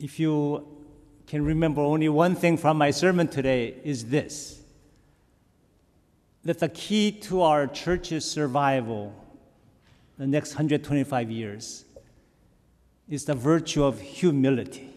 If you can remember only one thing from my sermon today, is this: that the key to our church's survival the next 125 years is the virtue of humility.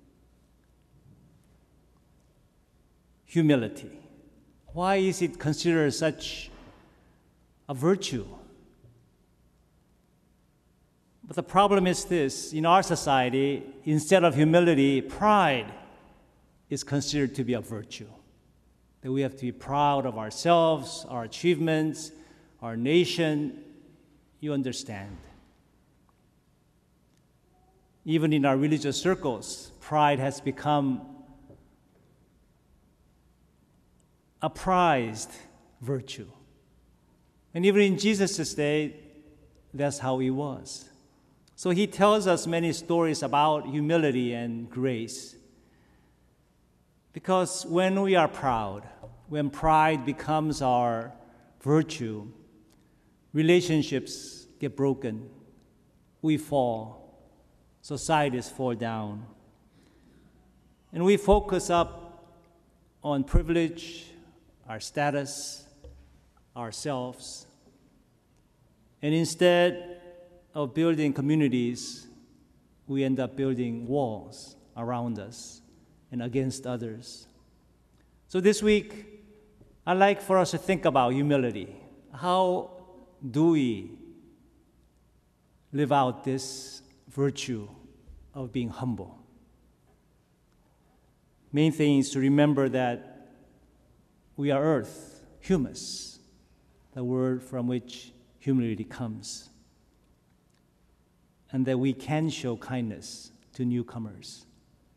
Humility. Why is it considered such a virtue? But the problem is this: in our society, instead of humility, pride is considered to be a virtue. That we have to be proud of ourselves, our achievements, our nation. You understand. Even in our religious circles, pride has become a prized virtue. And even in Jesus' day, that's how he was. So he tells us many stories about humility and grace. Because when we are proud, when pride becomes our virtue, relationships get broken, we fall, societies fall down. And we focus up on privilege, our status, ourselves. And instead of building communities, we end up building walls around us and against others. So this week, I'd like for us to think about humility. How do we live out this virtue of being humble? Main thing is to remember that we are earth, humus, the word from which humility comes, and that we can show kindness to newcomers.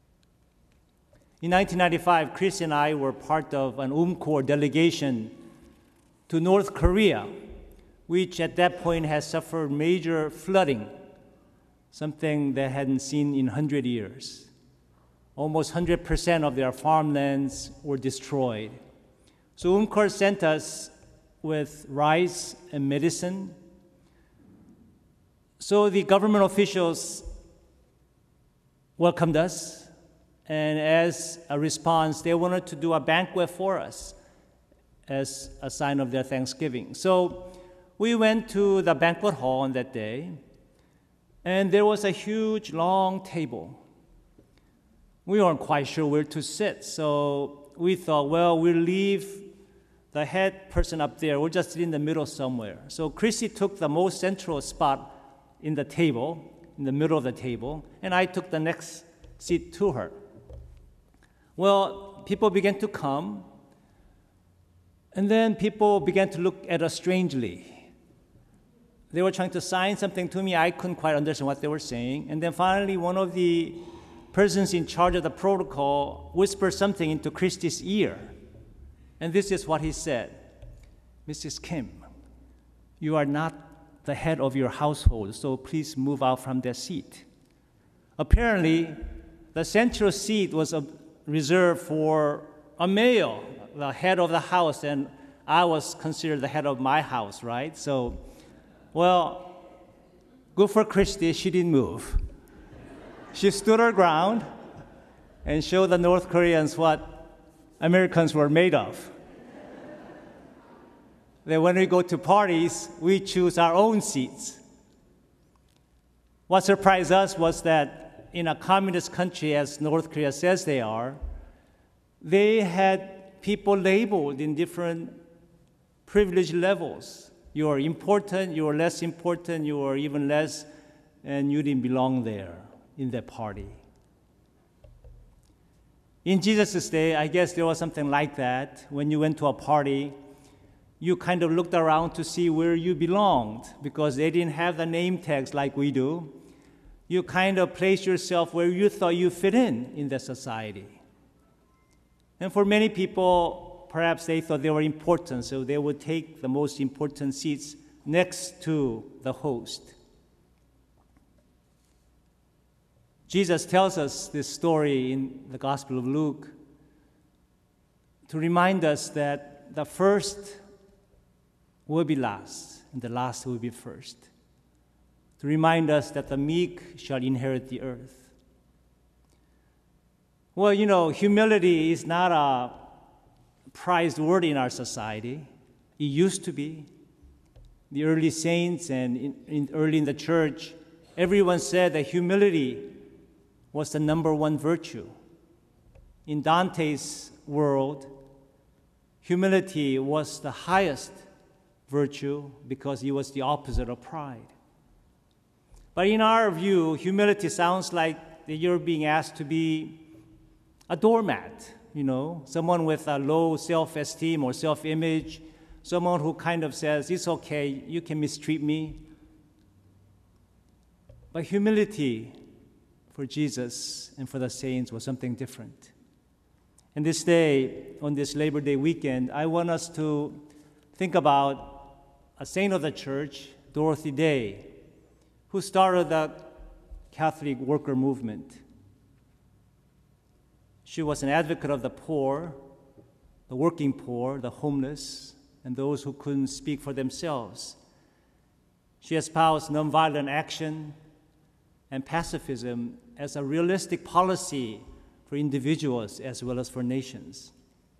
In 1995, Chris and I were part of an UMCOR delegation to North Korea, which at that point had suffered major flooding, something they hadn't seen in 100 years. Almost 100% of their farmlands were destroyed. So UMCOR sent us with rice and medicine. So the government officials welcomed us, and as a response, they wanted to do a banquet for us as a sign of their thanksgiving. So we went to the banquet hall on that day, and there was a huge, long table. We weren't quite sure where to sit, so we thought, well, we'll leave the head person up there. We'll just sit in the middle somewhere. So Chrissy took the most central spot in the table, in the middle of the table, and I took the next seat to her. Well, people began to come, and then people began to look at us strangely. They were trying to sign something to me. I couldn't quite understand what they were saying. And then finally, one of the persons in charge of the protocol whispered something into Christy's ear. And this is what he said: "Mrs. Kim, you are not the head of your household, so please move out from that seat." Apparently, the central seat was reserved for a male, the head of the house, and I was considered the head of my house, right? So, well, good for Christy, she didn't move. She stood her ground and showed the North Koreans what Americans were made of. That when we go to parties, we choose our own seats. What surprised us was that in a communist country, as North Korea says they are, they had people labeled in different privilege levels. You are important, you are less important, you are even less, and you didn't belong there in that party. In Jesus' day, I guess there was something like that. When you went to a party, you kind of looked around to see where you belonged, because they didn't have the name tags like we do. You kind of placed yourself where you thought you fit in the society. And for many people, perhaps they thought they were important, so they would take the most important seats next to the host. Jesus tells us this story in the Gospel of Luke to remind us that the first will be last, and the last will be first. To remind us that the meek shall inherit the earth. Well, humility is not a prized word in our society. It used to be. The early saints and early in the church, everyone said that humility was the number one virtue. In Dante's world, humility was the highest virtue because it was the opposite of pride. But in our view, humility sounds like that you're being asked to be a doormat, someone with a low self-esteem or self-image, someone who kind of says, it's okay, you can mistreat me. But humility for Jesus and for the saints was something different. And this day, on this Labor Day weekend, I want us to think about a saint of the church, Dorothy Day, who started the Catholic worker movement. She was an advocate of the poor, the working poor, the homeless, and those who couldn't speak for themselves. She espoused nonviolent action and pacifism as a realistic policy for individuals as well as for nations.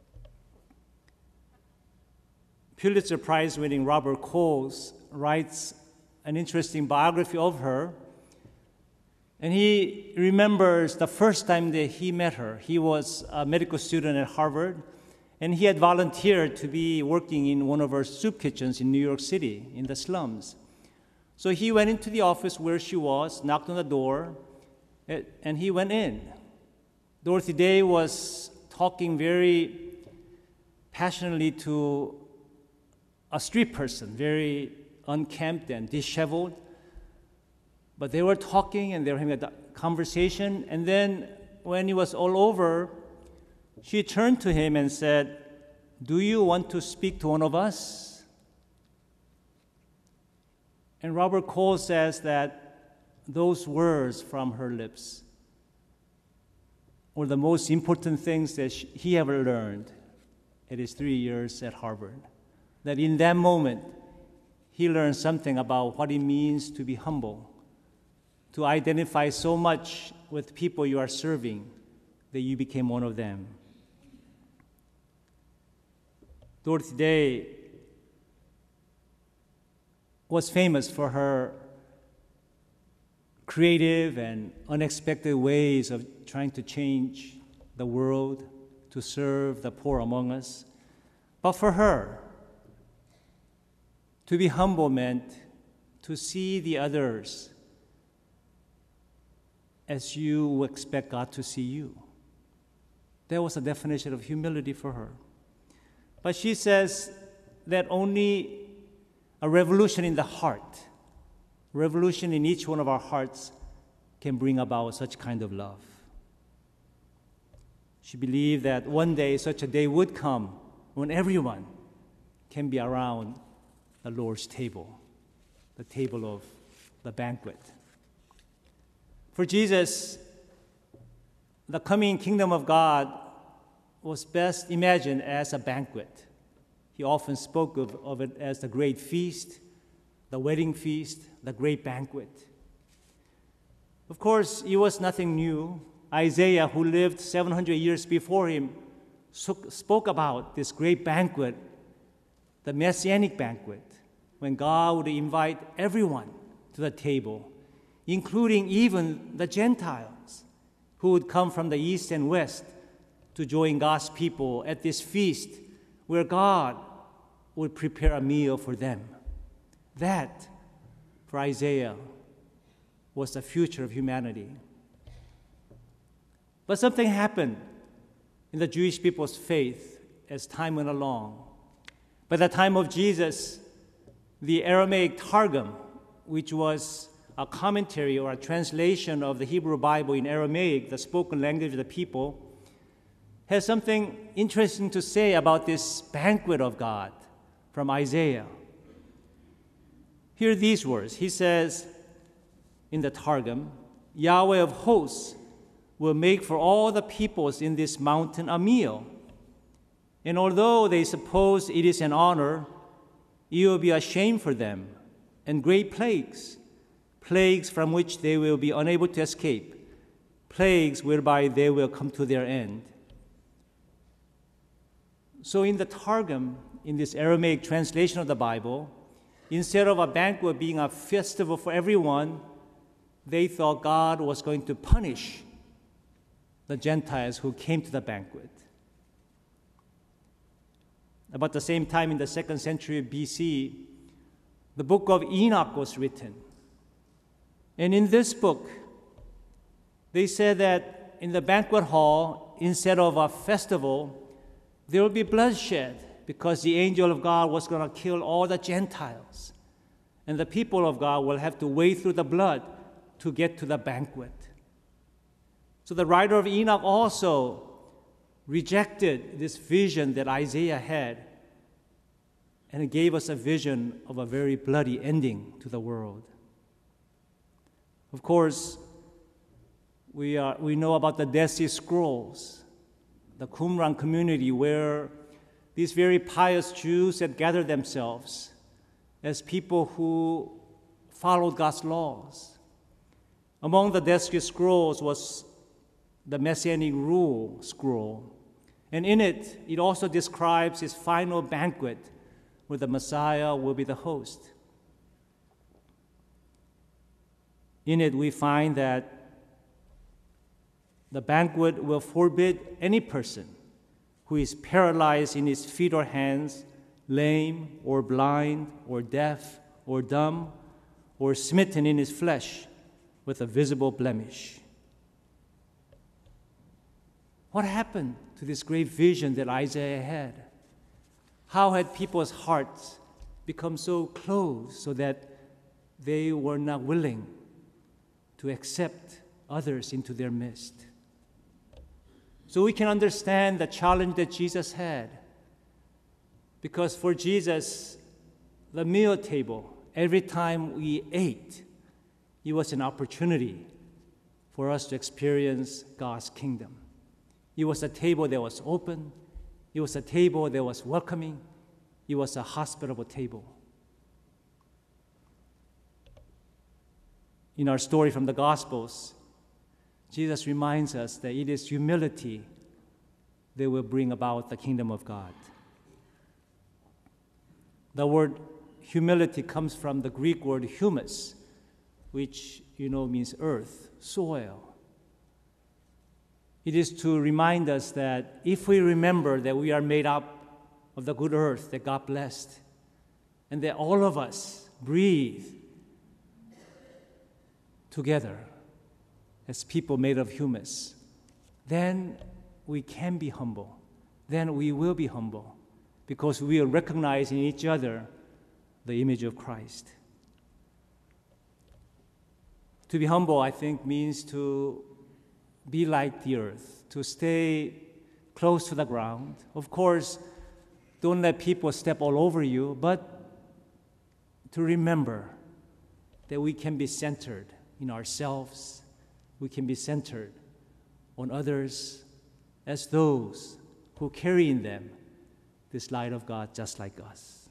Pulitzer Prize-winning Robert Coles writes an interesting biography of her, and he remembers the first time that he met her. He was a medical student at Harvard, and he had volunteered to be working in one of her soup kitchens in New York City, in the slums. So he went into the office where she was, knocked on the door, and he went in. Dorothy Day was talking very passionately to a street person, very unkempt and disheveled. But they were talking and they were having a conversation. And then when it was all over, she turned to him and said, "Do you want to speak to one of us?" And Robert Coles says that those words from her lips were the most important things that he ever learned at his 3 years at Harvard. That in that moment, he learned something about what it means to be humble, to identify so much with people you are serving that you became one of them. Dorothy Day was famous for her creative and unexpected ways of trying to change the world, to serve the poor among us. But for her, to be humble meant to see the others as you expect God to see you. That was a definition of humility for her. But she says that only a revolution in the heart, revolution in each one of our hearts, can bring about such kind of love. She believed that one day such a day would come when everyone can be around the Lord's table, the table of the banquet. For Jesus, the coming kingdom of God was best imagined as a banquet. He often spoke of it as the great feast, the wedding feast, the great banquet. Of course, it was nothing new. Isaiah, who lived 700 years before him, spoke about this great banquet, the Messianic banquet, when God would invite everyone to the table, including even the Gentiles who would come from the east and west to join God's people at this feast where God would prepare a meal for them. That, for Isaiah, was the future of humanity. But something happened in the Jewish people's faith as time went along. By the time of Jesus, the Aramaic Targum, which was a commentary or a translation of the Hebrew Bible in Aramaic, the spoken language of the people, has something interesting to say about this banquet of God from Isaiah. Hear these words. He says in the Targum, "Yahweh of hosts will make for all the peoples in this mountain a meal. And although they suppose it is an honor, it will be a shame for them, and great plagues from which they will be unable to escape. plagues whereby they will come to their end. So in the Targum, in this Aramaic translation of the Bible, instead of a banquet being a festival for everyone, they thought God was going to punish the Gentiles who came to the banquet. About the same time in the 2nd century BC, the book of Enoch was written. And in this book, they said that in the banquet hall, instead of a festival, there will be bloodshed because the angel of God was going to kill all the Gentiles. And the people of God will have to wade through the blood to get to the banquet. So the writer of Enoch also rejected this vision that Isaiah had, and it gave us a vision of a very bloody ending to the world. Of course, we know about the Dead Sea Scrolls, the Qumran community where these very pious Jews had gathered themselves as people who followed God's laws. Among the Dead Sea Scrolls was the Messianic Rule scroll, and in it, it also describes his final banquet where the Messiah will be the host. In it, we find that the banquet will forbid any person who is paralyzed in his feet or hands, lame or blind or deaf or dumb, or smitten in his flesh with a visible blemish. What happened to this great vision that Isaiah had? How had people's hearts become so closed so that they were not willing to accept others into their midst? So we can understand the challenge that Jesus had. Because for Jesus, the meal table, every time we ate, it was an opportunity for us to experience God's kingdom. It was a table that was open. It was a table that was welcoming. It was a hospitable table. In our story from the Gospels, Jesus reminds us that it is humility that will bring about the kingdom of God. The word humility comes from the Greek word humus, which means earth, soil. It is to remind us that if we remember that we are made up of the good earth that God blessed, and that all of us breathe together as people made of humus, then we can be humble. Then we will be humble because we will recognize in each other the image of Christ. To be humble, I think, means to be like the earth, to stay close to the ground. Of course, don't let people step all over you, but to remember that we can be centered in ourselves. We can be centered on others as those who carry in them this light of God just like us.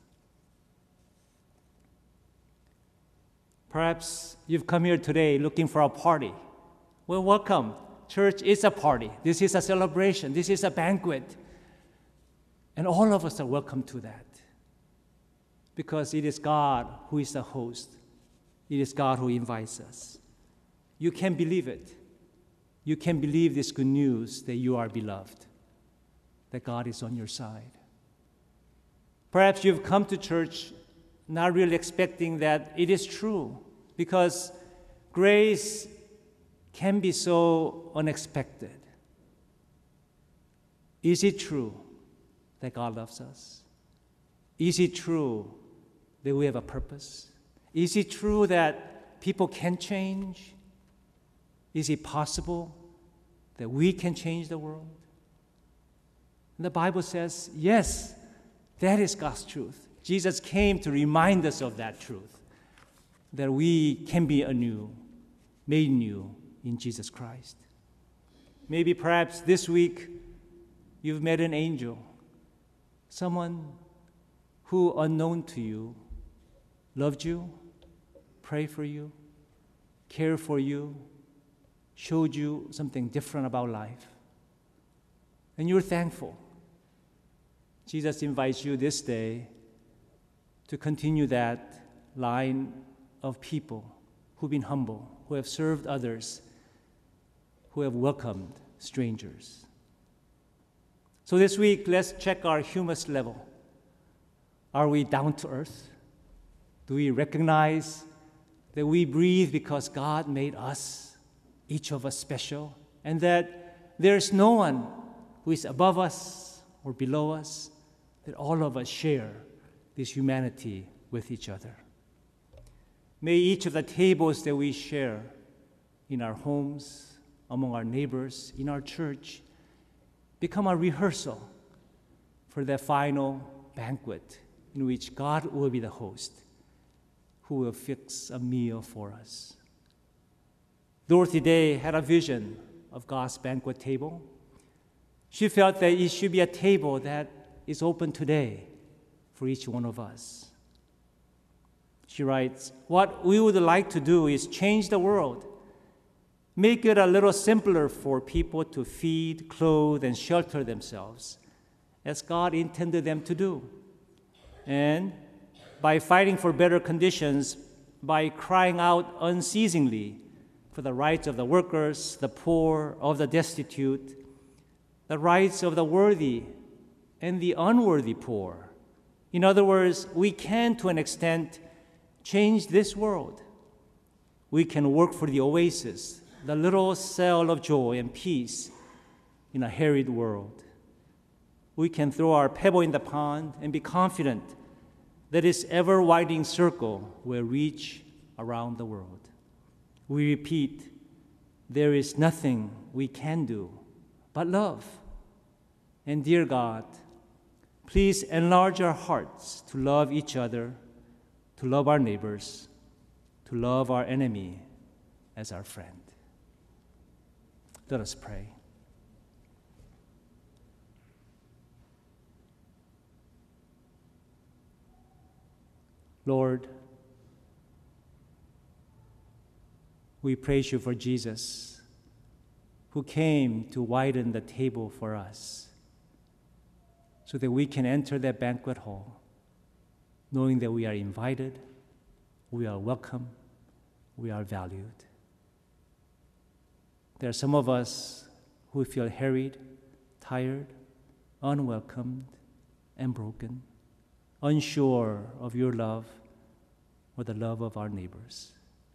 Perhaps you've come here today looking for a party. Well, welcome. Church is a party. This is a celebration. This is a banquet. And all of us are welcome to that. Because it is God who is the host. It is God who invites us. You can believe it. You can believe this good news that you are beloved, that God is on your side. Perhaps you've come to church not really expecting that it is true, because grace can be so unexpected. Is it true that God loves us? Is it true that we have a purpose? Is it true that people can change? Is it possible that we can change the world? And the Bible says, yes, that is God's truth. Jesus came to remind us of that truth, that we can be anew, made new in Jesus Christ. Maybe perhaps this week you've met an angel, someone who, unknown to you, loved you, prayed for you, cared for you, showed you something different about life, and you're thankful. Jesus invites you this day to continue that line of people who've been humble, who have served others, who have welcomed strangers. So this week, let's check our humus level. Are we down to earth? Do we recognize that we breathe because God made us, each of us, special, and that there's no one who is above us or below us, that all of us share this humanity with each other? May each of the tables that we share in our homes, among our neighbors, in our church, become a rehearsal for that final banquet in which God will be the host, who will fix a meal for us. Dorothy Day had a vision of God's banquet table. She felt that it should be a table that is open today for each one of us. She writes, "What we would like to do is change the world, make it a little simpler for people to feed, clothe, and shelter themselves, as God intended them to do. And by fighting for better conditions, by crying out unceasingly for the rights of the workers, the poor, of the destitute, the rights of the worthy and the unworthy poor. In other words, we can, to an extent, change this world. We can work for the oasis, the little cell of joy and peace in a harried world. We can throw our pebble in the pond and be confident that its ever-widening circle will reach around the world. We repeat, there is nothing we can do but love. And dear God, please enlarge our hearts to love each other, to love our neighbors, to love our enemy as our friend." Let us pray. Lord, we praise you for Jesus, who came to widen the table for us so that we can enter that banquet hall knowing that we are invited, we are welcome, we are valued. There are some of us who feel harried, tired, unwelcomed, and broken, unsure of your love or the love of our neighbors.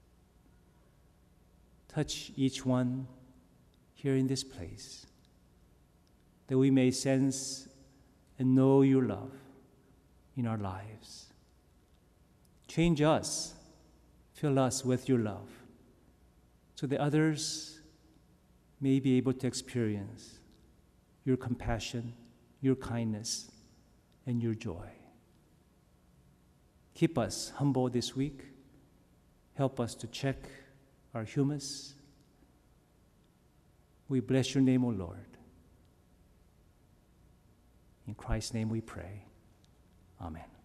Touch each one here in this place, that we may sense and know your love in our lives. Change us, fill us with your love, so that others may be able to experience your compassion, your kindness, and your joy. Keep us humble this week. Help us to check our humus. We bless your name, O Lord. In Christ's name we pray. Amen.